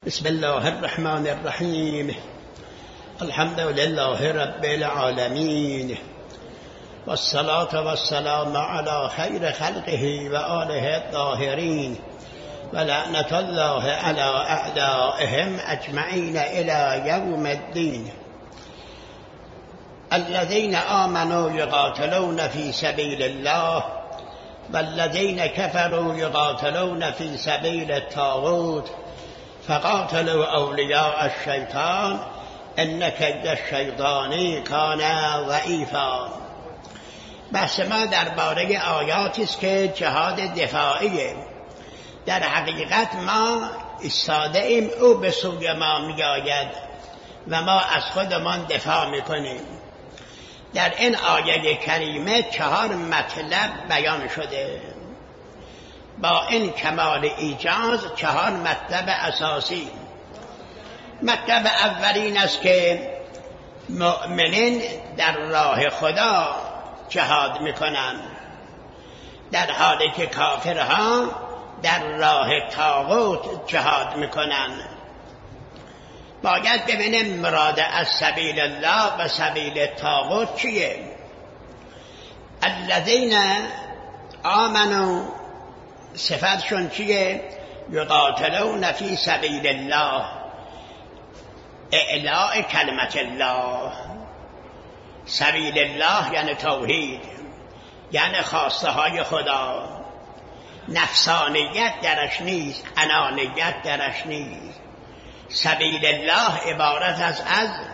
بسم الله الرحمن الرحیم. الحمد لله رب العالمین والصلاة والسلام على خیر خلقه و آله الطاهرین و لعنة الله على اعدائهم اجمعین الی یوم الدین. الذين آمنوا يقاتلون في سبيل الله والذين كفروا يقاتلون في سبيل الطاغوت فقاتلوا اولیاء الشیطان ان کید الشیطان کان ضعیفا. بحث ما درباره آیاتی است که جهاد دفاعیه. در حقیقت ما ایستاده ایم، او به سوی ما میآید و ما از خودمان دفاع میکنیم. در این آیه کریمه 4 مطلب بیان شده. با این کمال ایجاز 4 مطلب اساسی. مطلب اولین است که مؤمنین در راه خدا جهاد میکنند، در حالی که کافرها در راه طاغوت جهاد میکنند. باید ببینیم مراد از سبیل الله و سبیل طاغوت چیه. الذین آمنوا صفتشون چیه؟ یقاتلون فی سبیل الله، اعلاء کلمت الله. سبیل الله یعنی توحید، یعنی خواسته های خدا. نفسانیت درش نیست، انانیت درش نیست. سبیل الله عبارت از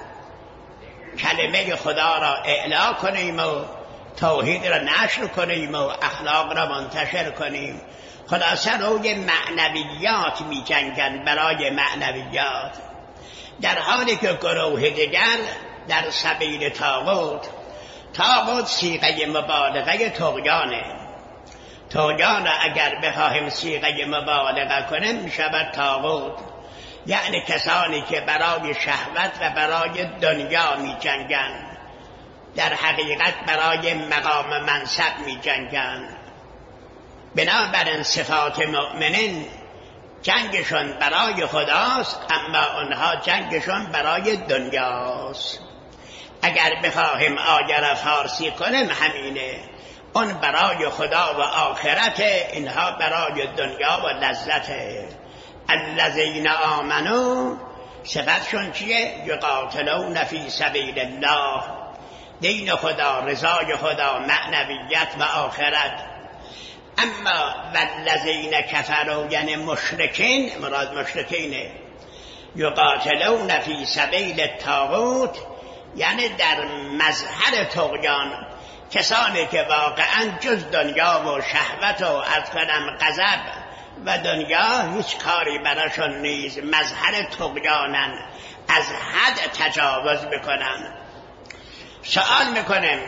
کلمه خدا را اعلا کنیم و توحید را نشر کنیم و اخلاق را منتشر کنیم. خلاصه روی معنویات می جنگن، برای معنویات، در حالی که گروه دیگر در سبیل طاغوت صیغه مبالغه طغیانه. طغیان را اگر بخواهیم صیغه مبالغه کنیم می شود طاغوت، یعنی کسانی که برای شهوت و برای دنیا می جنگن، در حقیقت برای مقام منصب می جنگن. بنابراین صفات مؤمنین جنگشون برای خداست، اما اونها جنگشون برای دنیاست. اگر بخواهیم آیه را فارسی کنیم همینه، اون برای خدا و آخرت، اینها برای دنیا و لذت. الذین آمنوا صفتشون چیه؟ یقاتلون فی سبیل الله، دین خدا، رضای خدا، معنویت و آخرت. اما والذین کفروا یعنی مشرکین، مراد مشرکینه. یقاتلون فی سبیل الطاغوت یعنی در مظهر طغیان، کسانی که واقعا جز دنیا و شهوت و از کنم غضب و دنیا هیچ کاری براشون نیست، مظهر طغیانن، از حد تجاوز میکنن. سوال میکنیم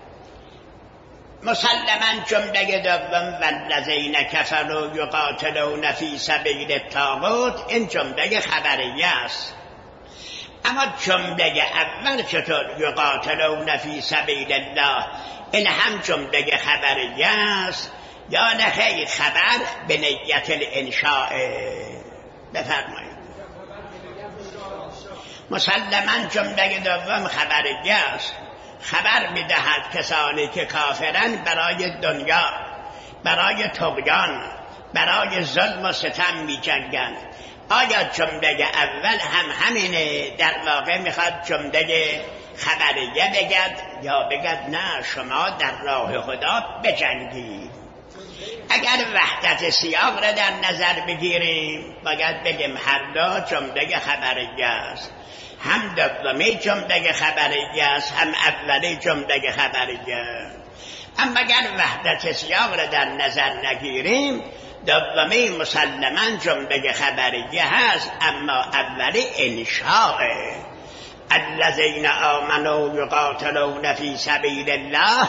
مسلما جمله دوم والذین کفروا یقاتلون فی سبیل الطاغوت، این جمله خبریه است. اما جمله اول چطور یقاتلون فی سبیل الله، این هم جمله خبریه است یا نه خیر خبر به نیت الانشاء؟ بفرمایید. مسلما جمله دوم خبریه است، خبر میدهد کسانی که کافرن برای دنیا، برای طغیان، برای ظلم و ستم می جنگند. آیا جمله اول هم همینه؟ در واقع میخواد جمله خبریه بگد یا بگد نه شما در راه خدا بجنگید؟ اگر وحدت سیاق را در نظر بگیریم باید بگیم هر دو جمله خبریه است، هم دومی جمله خبریه است، هم اولی جمله خبریه. اما اگر وحدت سیاق را در نظر نگیریم دومی مسلما جمله خبریه هست، اما اولی انشاء. الذین آمنوا یقاتلون فی سبیل الله،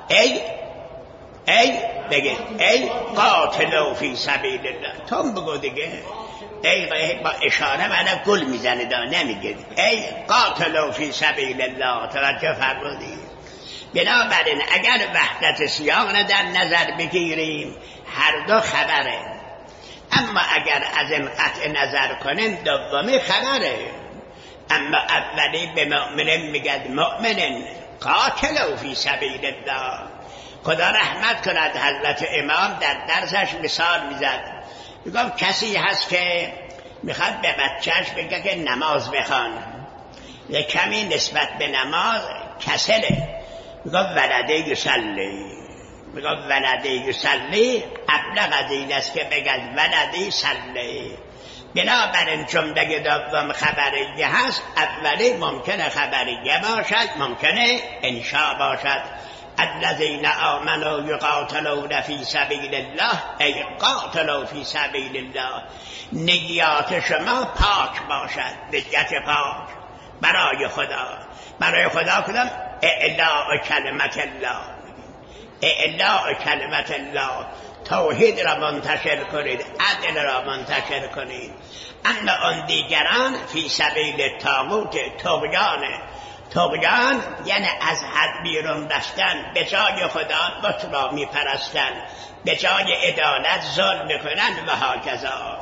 بگه ای قاتلوا فی سبیل الله. تو بگو دیگه، ای با اشاره معنی گل میزنه دا نمیگه ای قاتلوا فی سبیل الله. توجه فرمودید؟ بنابراین اگر وحدت سیاق را در نظر بگیریم هر دو خبره. اما اگر از این قطع نظر کنیم دومی خبره. اما اولی به مؤمن میگد مؤمن قاتلوا فی سبیل الله. خدا رحمت کند حضرت امام در درسش مثال میزد، میگفت کسی هست که میخواد به بچهش بگه که نماز بخوان، یه کمی نسبت به نماز کسله، میگفت ولده یصلی، میگفت ولده یصلی ابلغ از این است که بگه ولده صلی. بنابراین جمله دوم خبریه هست، اولی ممکنه خبریه باشد، ممکنه انشاء باشد. الذین آمنوا یقاتلون فی سبیل الله ای قاتلوا فی سبیل الله. نیات شما پاک باشد، نیت پاک برای خدا. برای خدا کدام؟ اعلاء کلمت الله، اعلاء کلمت الله، توحید را منتشر کنید، عدل را منتشر کنید. اما آن دیگران فی سبیل طاغوت، طغیان یعنی از حد بیرون رفتن، به جای خدا بت را میپرستن، به جای عدالت ظلم میکنن و هاکذا.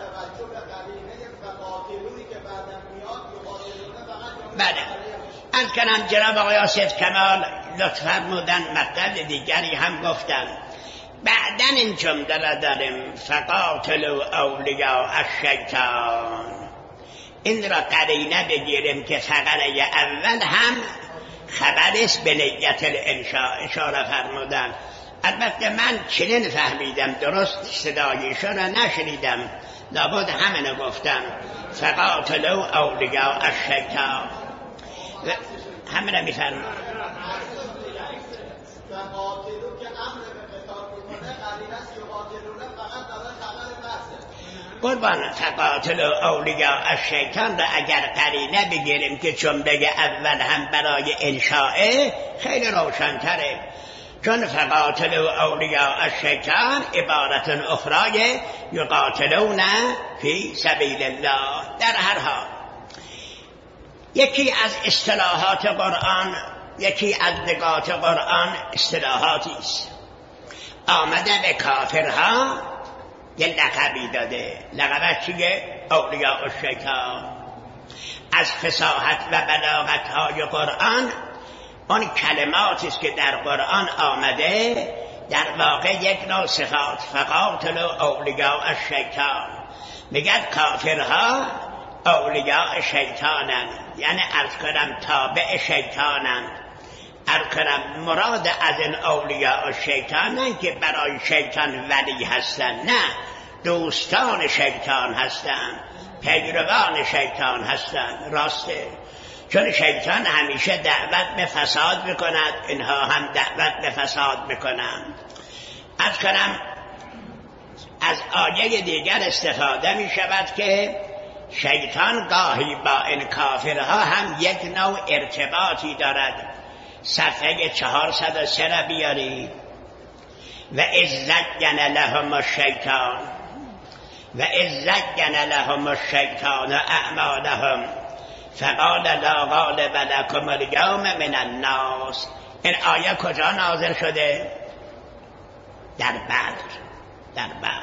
بله از کنم جناب آقای آصف کمال لطف فرمودن، مطلب دیگری هم گفتن. بعدن این جمله را داریم فقاتلوا اولیاء الشیطان. این را قرینه بگیریم که فقره اول هم خبر است به نیت الانشاء اشاره فرمودن. البته من چنین فهمیدم، درست صدایشون را نشنیدم، لابد همینو گفتم فقاتلوا اولیاء الشیطان، همینو میفرمود. قربان فقاتلوا اولیاء الشیطان را اگر قرینه بگیریم که جمله اول هم برای انشاء، خیلی روشن‌تره. چون فقاتلوا اولیاء الشیطان عبارت اخرى یقاتلون فی سبیل الله. در هر حال یکی از اصطلاحات قرآن، یکی از نگات قرآن اصطلاحاتی است. آمده به کافرها یه لقبی داده، لقبش چیه؟ اولیاء الشیطان. از فصاحت و بلاغت های قرآن اون کلماتی است که در قرآن آمده در واقع یک نوع صفات. فقاتلوا اولیاء الشیطان، میگد کافرها اولیاء شیطانن، یعنی عرض کنم تابع شیطانن. عرض کنم مراد از این اولیاء شیطان نه که برای شیطان ولی هستن، نه، دوستان شیطان هستن، پیروان شیطان هستن. راسته، چون شیطان همیشه دعوت به فساد میکند، اینها هم دعوت به فساد میکنند. عرض کنم از آیه دیگر استفاده میشود که شیطان گاهی با این کافرها هم یک نوع ارتباطی دارد. صفحه 403 را بیارید. و اذ زین لهم الشیطان و اذ زین لهم الشیطان اعمالهم فقال لا غالب لكم اليوم من الناس. این آیه کجا نازل شده؟ در بدر،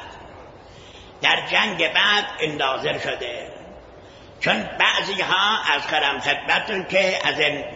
در جنگ بعد این نازل شده. چون بعضی ها از کرم خدمتون که از این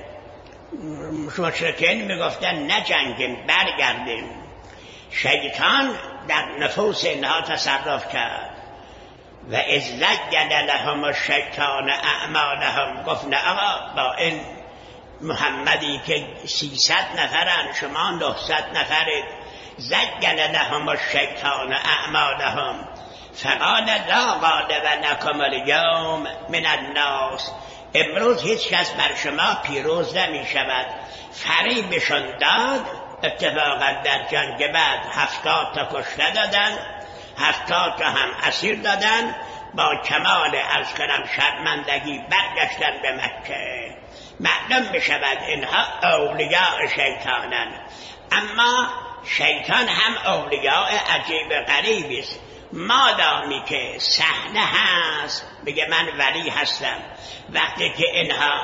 مشرکین میگفتن نجنگیم، برگردیم. شیطان در نفوس اینها تصرف کرد. و اذ زین لهم الشیطان اعمالهم، گفت نه آقا، با این محمدی که 300 نفرن شما 900 نفرید. زین لهم الشیطان اعمالهم فقال لا غالب لكم اليوم من الناس. امروز هیچ کس بر شما پیروز نمی شود. فریبشان داد. اتفاقا در جنگ بعد 70 تا کشته دادن، 70 تا هم اسیر دادن. با کمال عرض کنم شرمندگی برگشتن به مکه. معلوم می شود اینها اولیاء شیطانن. اما شیطان هم اولیاء عجیب غریبی است. مادامی که صحنه هست بگه من ولی هستم، وقتی که اینها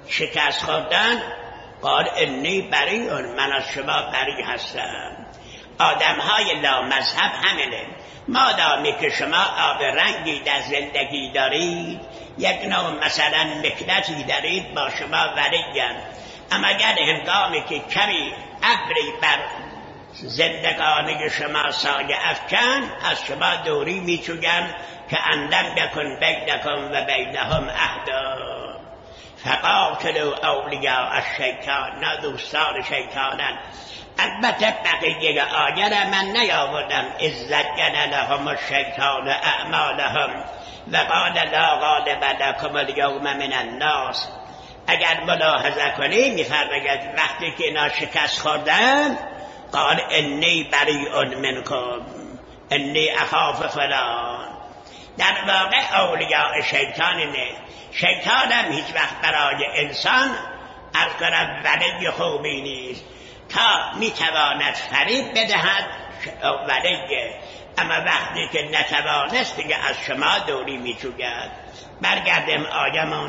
شکست خوردن قال انی بریء، من از شما بری هستم. آدمهای لامذهب همینه. مادامی که شما آب رنگی در زندگی دارید، یک نوع مثلا مکنتی دارید، با شما ولی‌اند. اما اگر هنگامی که کمی ابری بر زندگانی شما سایه افکن، از شما دوری می‌چوگند که اندم بکن بینکم و بینهم عهدا فقاتلوا اولیاء الشیطان. نه دوستان شیطانن. البته بقیه آیه را من نیاوردم. اذ زین لهم الشیطان اعمالهم و قال لا غالب لکم اليوم من الناس. اگر ملاحظه کنی می‌فرماید وقتی که اینا شکست خوردن، قال انی بریء منکم انی اخاف فلان. در واقع اولیاء شیطان نه. شیطان هم هیچ وقت برای انسان از کنم ولی خوبی نیست. تا میتواند فریب بدهد ولیه، اما وقتی که نتوانست دیگه از شما دوری میچوگد. برگردیم آیمون.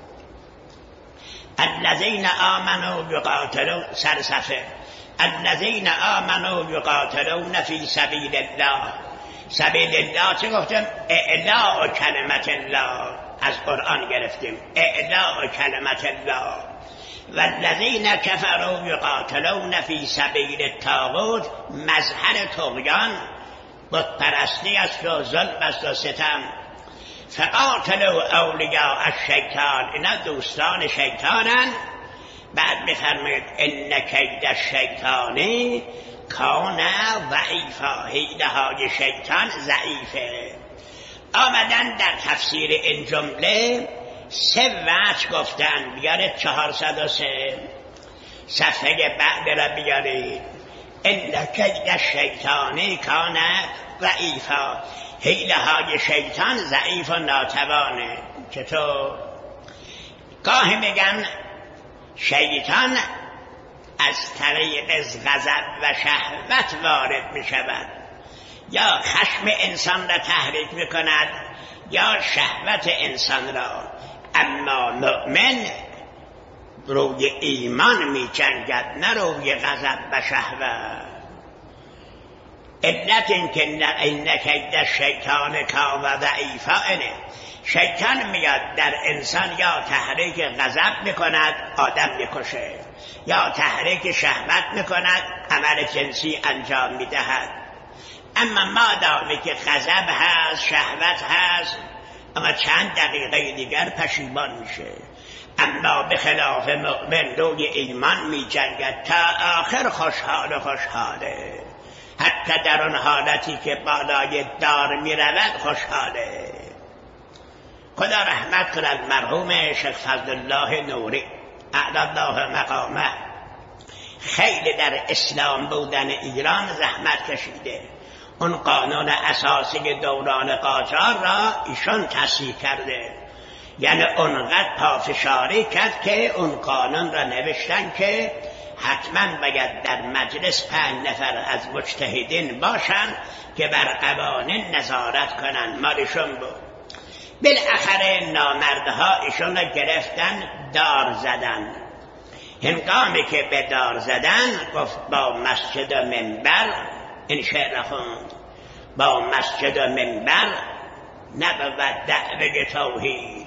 الذین آمنوا یقاتلون، سرصفه. الذین آمنوا یقاتلون فی سبیل الله. سبیل الله چه گفتم؟ اعلاء کلمت الله. از قرآن گرفتیم. اعلاء کلمت الله. والذین کفروا یقاتلون فی سبیل الطاغوت. مظهر طغیان بت پرستی است و ظلم است و ستم. فقاتلوا اولیاء الشیطان. اینا دوستان شیطانن. بعد می‌فرماید ان کید الشیطان کان ضعیفا. حیله های شیطان ضعیفه. آمدن در تفسیر این جمله 3 وجه گفتن. بیارید 403 صفحه بعد را بیارید. ان کید الشیطان کان ضعیفا. حیله های شیطان ضعیف و ناتوانه. چطور؟ گاهی میگن شیطان از طریق غضب و شهوت وارد می شود، یا خشم انسان را تحریک می کند یا شهوت انسان را. اما مؤمن روی ایمان می جنگد، نه روی غضب و شهوت. علت این که این کید الشیطان کان ضعیفا اینه. شیطان میاد در انسان یا تحریک غضب میکند آدم میکشه، یا تحریک شهوت میکند عمل جنسی انجام میدهد. اما مادامی که غضب هست، شهوت هست، اما چند دقیقه دیگر پشیمان میشه. اما به خلاف مؤمن روی ایمان میجنگد تا آخر خوشحاله. حتی در اون حالتی که بالای دار میرود خوشحاله. خدا رحمت کند مرحوم شیخ فضلالله نوری اعلی الله مقامه. خیلی در اسلام بودن ایران زحمت کشیده. اون قانون اساسی دوران قاجار را ایشون تصحیح کرده. یعنی اونقدر پافشاری کرد که اون قانون را نوشتن که حتما باید در مجلس 5 نفر از مجتهدین باشن که بر قوانین نظارت کنن. مالشون بود. بالاخره نامردها ایشون را گرفتن دار زدن. هنگامی که به دار زدن گفت با مسجد و منبر، این شعر خوند، با مسجد و منبر نبود دعوه توحید.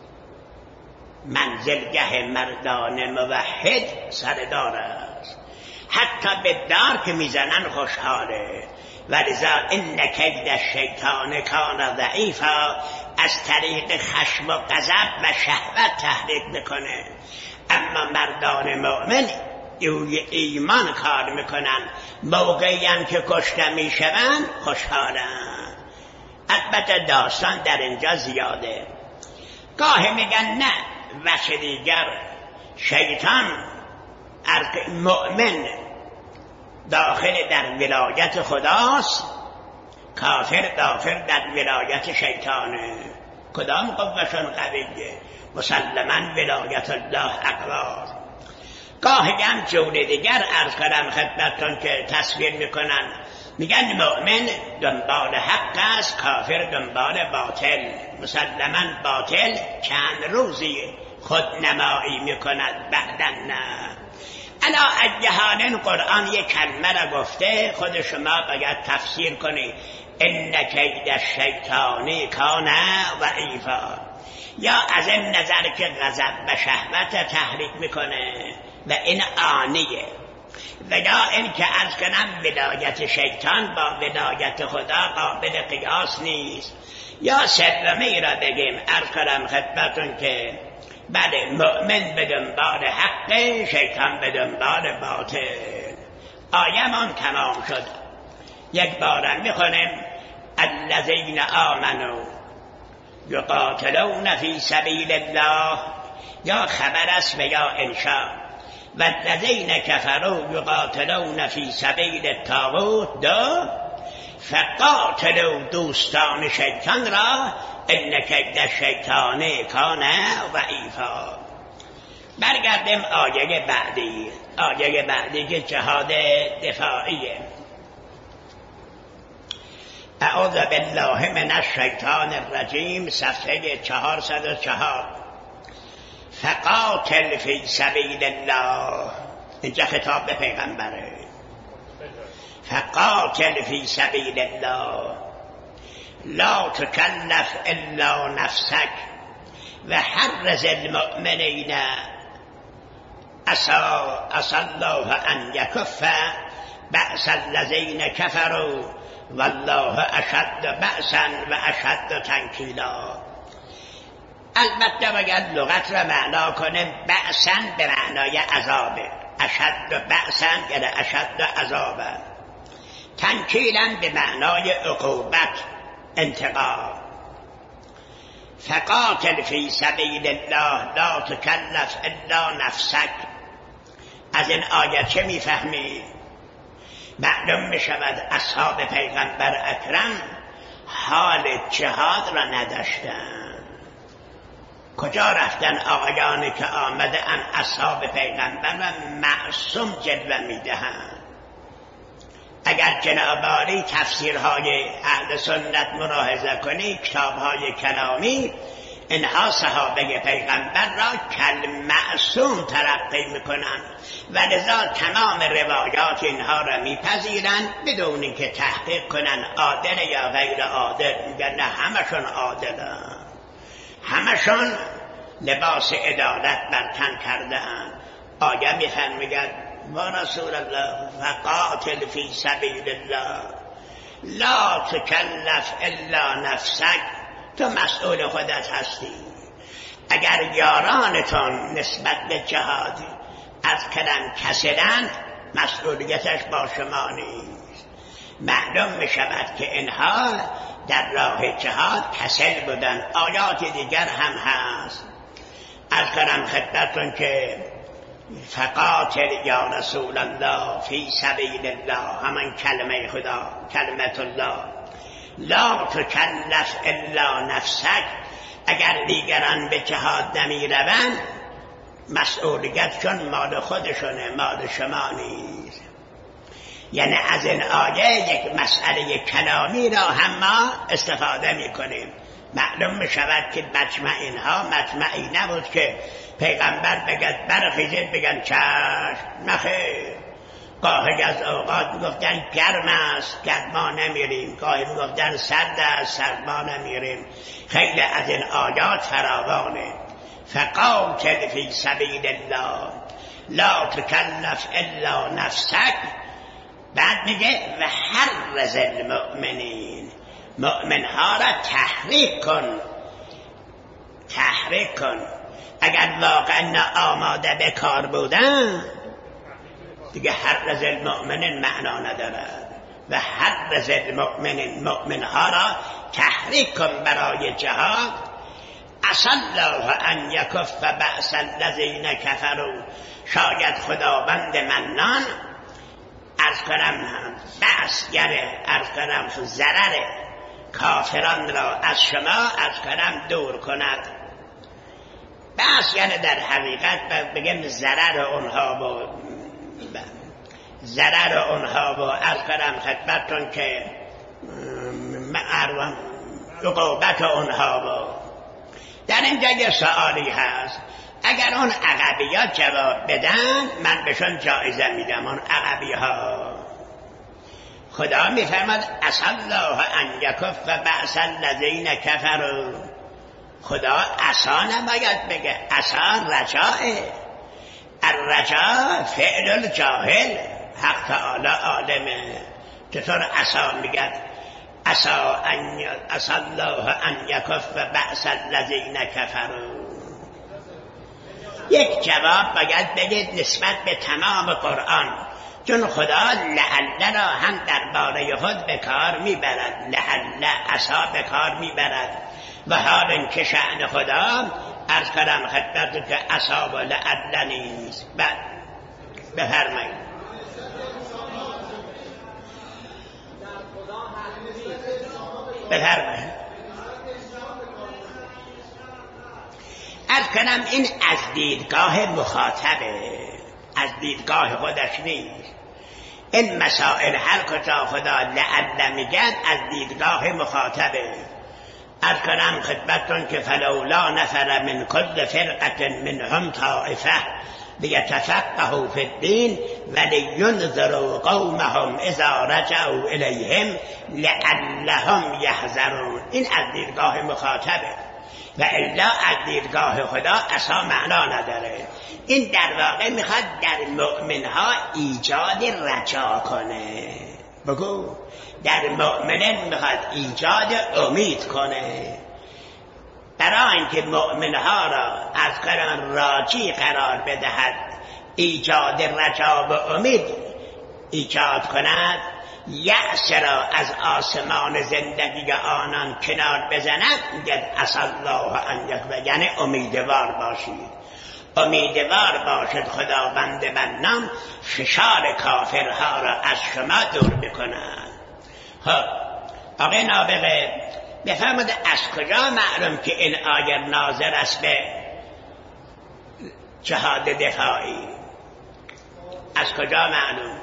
منزلگه مردان موحد سردار است. حتی به دار که میزنن خوشحاله. ولذا ان کید الشیطان کان ضعیفا. از طریق خشم و غضب و شهوت تحریک میکنه. اما مردان مؤمن روی ایمان کار میکنن. موقعی هم که کشته میشوند خوشحالن. البته داستان در اینجا زیاده. گاهی میگن نه، وجه دیگر شیطان مؤمن داخل در ولایت خداست، کافر داخل در ولایت شیطانه. کدام قوهشون قویه؟ مسلما ولایت الله اقوی. گاهی هم جور دیگر عرض کردم خدمتتون که تصویر میکنن، میگن مؤمن دنبال حق است، کافر دنبال باطل. مسلما باطل چند روزی خود نمایی میکند، بعدن نه. علا اجهان قرآن یک کلمه را گفته، خود شما باید تفسیر کنید ان کید الشیطان کان ضعیفا، یا از این نظر که غضب و شهوت تحریک میکنه و این آنیه، و یا این که عرض کنم ولایت شیطان با ولایت خدا قابل قیاس نیست، یا سومی را بگیم عرض کنم خدمتون که بله مؤمن به دنبال حق، شیطان به دنبال باطل. آیه‌مان تمام شد. یک بارم میخونیم الذین آمنوا یقاتلون فی سبیل الله، یا خبر است و یا انشاء، و الذین کفروا یقاتلون فی سبیل الطاغوت دو، فقاتلوا دوستان شیطان را ان کید الشیطان کان ضعیفا. برگردیم آیه بعدی که جهاد دفاعیه. اعوذ بالله من الشیطان الرجیم، صفحه 404. فقاتل فی سبیل الله، اینجا خطاب به پیغمبره. فقاتل فی سبیل الله لا تکلف الا نفسک و حرز المؤمنین عسى الله ان یکف بأس الذین کفروا والله اشد بأسا و اشد تنکیلا. البته باید لغت را معنا کنیم، بأسا به معنای عذابه، اشد بأسا یعنی اشد عذابه، تنکیلا به معنای عقوبت، انتقام. فقاتل فی سبیل الله لا تکلف الا نفسک. از این آیه چه میفهمی؟ معلوم میشود اصحاب پیغمبر اکرم حال جهاد را نداشتن. کجا رفتن آقایانی که آمده ان اصحاب پیغمبر و معصوم جلوه میدهند؟ اگر جناب عالی تفسیرهای اهل سنت ملاحظه کنی، کتابهای کلامی، اینها صحابه پیغمبر را کل معصوم تلقی میکنند و لذا تمام روایات اینها را میپذیرند بدون اینکه تحقیق کنند عادل یا غیر عادل. میگن نه همشون عادلن، همشون لباس عدالت بر تن کرده‌اند. آیه میفرماید و رسول الله فقاتل فی سبیل الله لا تکلف الا نفسک، تو مسئول خودت هستی. اگر یارانتون نسبت به جهاد از کلم کسلند، مسئولیتش با شما نیست. معلوم می شود که اینها در راه جهاد کسل بودن. آیات دیگر هم هست. از کنم خدمتون که فقاتل یا رسول الله فی سبیل الله، همان کلمه خدا، کلمت الله، لا تکلف الا نفسک. اگر دیگران به جهاد نمی روند، مسئولیت چون مال خودشونه، مال شما نیست. یعنی از این آیه یک مسئله کلامی را هم ما استفاده می کنیم. معلوم می شود که مجمع اینها مجمعی نبود که پیغمبر بگد برخیزید بگن چشم، نخیر. گاهی از اوقات میگفتن گرم است، گرما نمیریم، گاهی میگفتن سرد است، سرما نمیریم. خیلی از این آیات فراوانه. فقاتل فی سبیل الله لا تکلف الا نفسک. بعد میگه و حرز المؤمنین، مؤمنها را تحریک کن، تحریک کن. اگر واقعا آماده به کار بودن دیگه حرز المؤمنین معنا ندارد. و حرز المؤمنین، مؤمنها را تحریک کن برای جهاد. عسى الله ان یکف بأس الذین کفروا، شاید خداوند منان از کنم بأس یعنی از کنم ضرر کافران را از شما از کنم دور کند. بأس یعنی در حقیقت بگیم ضرر اونها و از کنم خدمتون که عقوبت اونها و. در اینجا یه سوالی هست، اگر اون عقبیات جواب بدن من بهشون جایزه میدم. اون عقبی ها خدا میفرماد عسى الله ان یکف بأس الذین کفروا. خدا عسا نباید بگه، عسا رجاءه. الرجاء فعل الجاهل. حق تعالی عالمه. چطور عسا میگه؟ عسى الله ان یکف بأس الذین کفروا. یک جواب باید بگید نسبت به تمام قرآن، چون خدا لعل را هم درباره خود به کار میبرد. لعل عسا به کار میبرد و حال اینکه شأن خدا عرض کردم خدمت که عسا و لعل نیست. بفرمایید. بفرمایید. عرض کنم این از دیدگاه مخاطبه، از دیدگاه خودش نیست. این مسائل هر کجا خدا لعل میگد از دیدگاه مخاطبه. عرض کنم خدمتتون که فلولا نفر من کل فرقة منهم طائفة لیتفقهوا فی الدین ولینذروا قومهم اذا رجعوا الیهم لعلهم یحذرون. این از دیدگاه مخاطبه و الا از دیدگاه خدا اصلا معنا نداره. این در واقع میخواد در مؤمنها ایجاد رجا کنه. بگو در مؤمنین میخواد ایجاد امید کنه، برای اینکه مؤمنها را از قرآن راجی قرار بدهد، ایجاد رجا و امید ایجاد کند، یأس را از آسمان زندگی آنان کنار بزند. میگه عسى الله ان یکف، یعنی امیدوار باشید، امیدوار باشد خداوند منان فشار کافرها را از شما دور بکند. خب آقای نابغه بفرمود از کجا معلوم که این آیه ناظر است به جهاد دفاعی؟ از کجا معلوم؟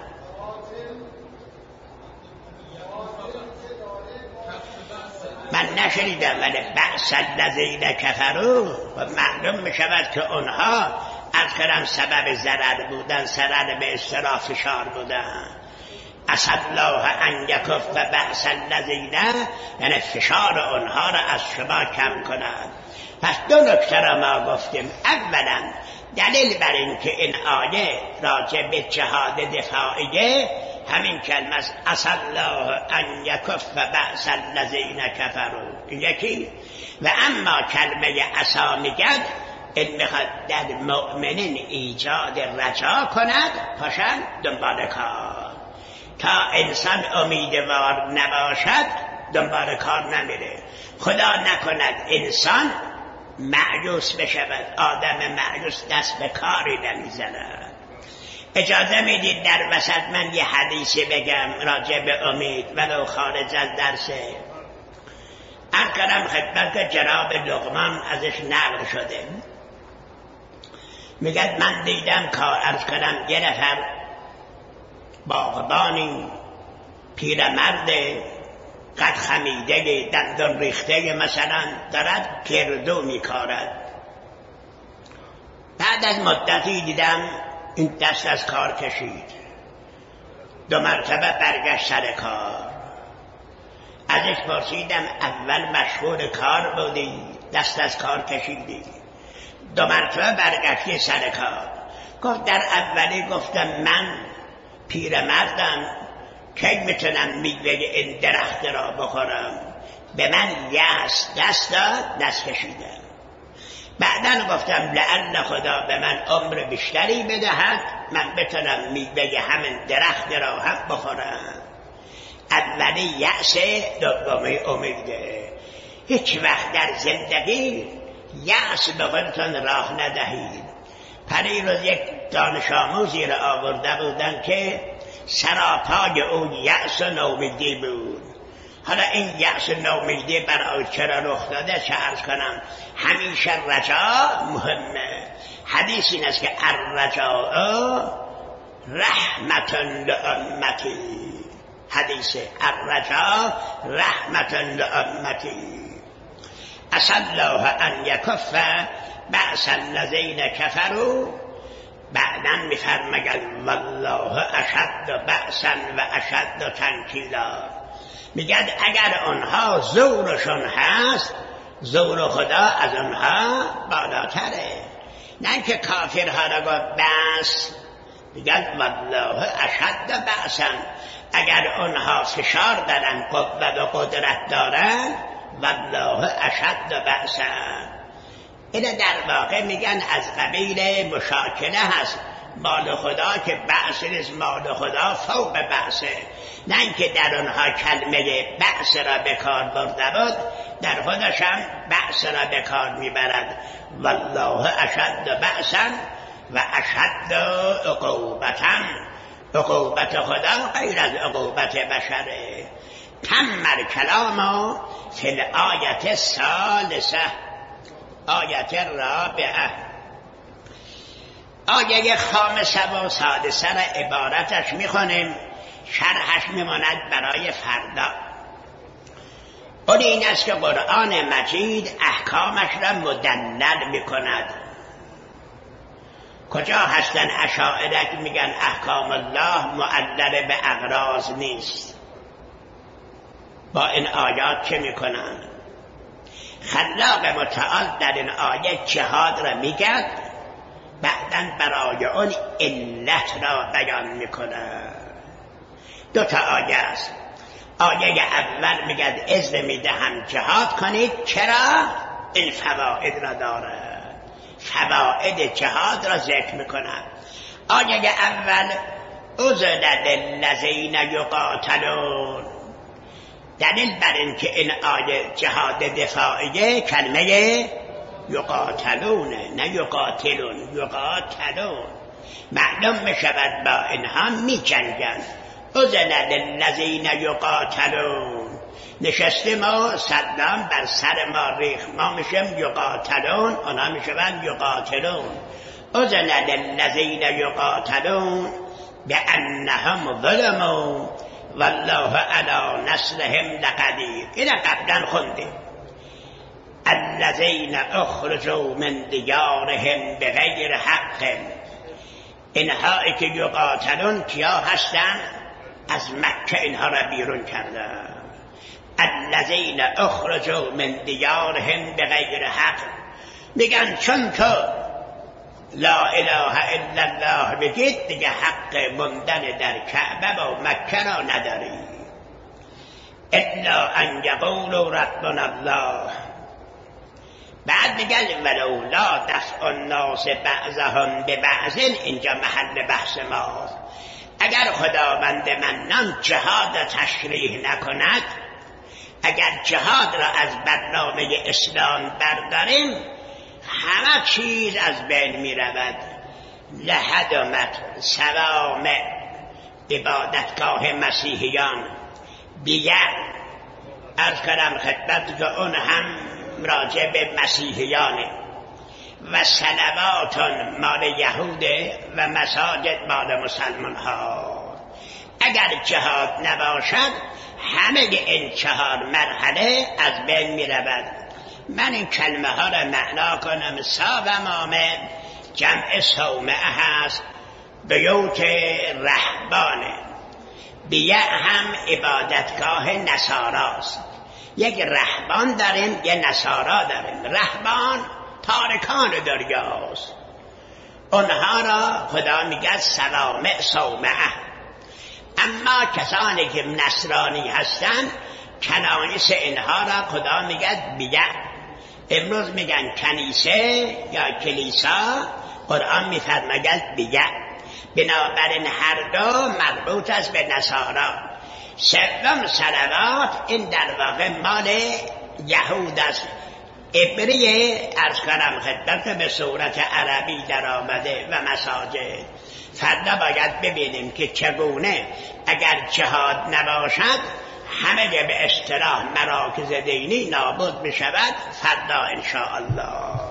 من نشنیدم، ولی بأس الذین کفروا و معلوم می شود که اونها از کلام سبب ضرر بودن، سبب به اصطلاح فشار بودن. عسى الله ان یکف بأس الذین، یعنی فشار اونها را از شما کم کند. پس دو نکته را ما گفتیم. اولا دلیل بر این که این آیه راجع به جهاد دفاعیه همین کلمه است، عسى الله ان یکف بأس الذین کفروا، یکی. و اما کلمه عسا میگد این میخواد در مؤمنین ایجاد رجا کند، پاشن دنبال کار. تا انسان امیدوار نباشد دنبال کار نمیره. خدا نکند انسان مأیوس بشود، آدم مأیوس دست به کاری نمیزند. اجازه میدید در وسط من یه حدیثی بگم راجع به امید ولو خارج از درسه. کردم خدمت که جناب لقمان ازش نقل شده، میگه من دیدم کار عرض کردم یه نفر باغبانی پیرمرد قد خمیده دندان ریخته مثلا دارد گردو میکارد. بعد از مدتی دیدم این دست از کار کشید، 2 مرتبه برگشت سر کار. ازش پرسیدم اول مشغول کار بودی، دست از کار کشیدی، 2 مرتبه برگشتی سر کار. گفت در اولی گفتم من پیرمردم، کی میتونم میوه این درخت را بخورم؟ به من یأس دست داد، دست کشیدم. بعداً گفتم لعل خدا به من عمر بیشتری بدهد، من بتونم میوه همین درخت را هم بخورم. اولی یأس، دومی امیده. هیچ وقت در زندگی یأس به خودتون راه ندهید. پریروز یک دانش آموزی را آورده بودن که سراپای اون یأس و نومیدی بود. حالا این یأس و نومیدی برای چرا رخ داده چه عرض کنم؟ همیشه رجا مهمه. حدیث این است که الرجاء رحمت لامتی، حدیث الرجاء رحمت لامتی. عسى الله ان یکف بأس الذین کفروا، بعداً میفرماید والله اشد بأسا و اشد تنکیلا. میگن اگر آنها زورشون هست، زور خدا از آنها بالاتره. نه که کافرها را گفت بس، میگن والله اشد بأسا، اگر آنها فشار دارن، قوت و قدرت دارن، والله اشد بأسا. اینه در واقع میگن از قبیل مشاکله هست. مال خدا که بأس نیست، مال خدا فوق بأسه. نه اینکه در آنها کلمه بأس را به کار برده بود، در خودش هم بأس را به کار میبرد. والله اشد بأسا و اشد عقوبتا. عقوبت خدا غیر از عقوبت بشره. تم الکلام فی الآیة الثالثه، آیت رابعه. آیه خامسه و سادسه را عبارتش میخونیم، شرحش میماند برای فردا. اون این است که قرآن مجید احکامش را مدلل میکند. کجا هستن اشاعره که میگن احکام الله معلل به اغراض نیست؟ با این آیات چه میکنن؟ خلاق متعال در این آیه جهاد را میگد، بعداً برای اون علت را بیان میکنه. دو تا آیه است. آیه اول میگد اذن میدهم جهاد کنید. چرا؟ این فواید را داره، فواید جهاد را ذکر میکنه. آیه اول اذن للذین یقاتلون، دلیل بر این که این آیه جهاد دفاعیه کلمه یقاتلونه، نه یقاتلون، یقاتلون. معلوم میشود با اینها میجنگن. اذن للذین یقاتلون، نشستیم و صدام بر سر ما ریخ، ما میشیم یقاتلون، اونا میشون یقاتلون. اذن للذین یقاتلون بانهم ظلموا والله علی نصرهم لقدیر. این قبلا خوندیم. الذین اخرجوا من دیارهم بغیر حق، اینهایی که یقاتلون کیا هستن؟ از مکه اینها را بیرون کردن. الذین اخرجوا من دیارهم بغیر حق، میگن چون تو لا اله الا الله بگید دیگه حق موندن در کعبه و مکه را نداری. الا ان یقولوا ربنا الله، بعد میگن ولولا دفع الناس بعضهم ببعض، اینجا محل بحث ماست. اگر خداوند منان جهاد تشریح نکند، اگر جهاد را از برنامه اسلام برداریم، همه چیز از بین می رود. لهدمت صوامع، عبادتگاه مسیحیان، بیع، عرض کردم خدمت که اون هم راجع به مسیحیانه، و صلوات مال یهوده و مساجد مال مسلمان ها. اگر جهاد نباشد همه این 4 مرحله از بین می رود. من این کلمه ها را معنا کنم. صومعه جمع صومعه هست، بیوت رهبانه. بیع هم عبادتگاه نصاراست. یک رهبان داریم، یک نصارا داریم. رهبان تارکان دریاست، اونها را خدا میگه صوامع صومعه. اما کسانی که نصرانی هستند، کنایس اینها را خدا میگه بیع. امروز میگن کنیسه یا کلیسا، قرآن میفرماید بیع. بنابراین هر دو مربوط است به نصارا. سوم صلوات، این در واقع مال یهود است. عبری عرض کنم خدمت به صورت عربی در آمده و مساجد. فردا باید ببینیم که چگونه اگر جهاد نباشد همه به اصطلاح مراکز دینی نابود بشود. فردا انشاءالله.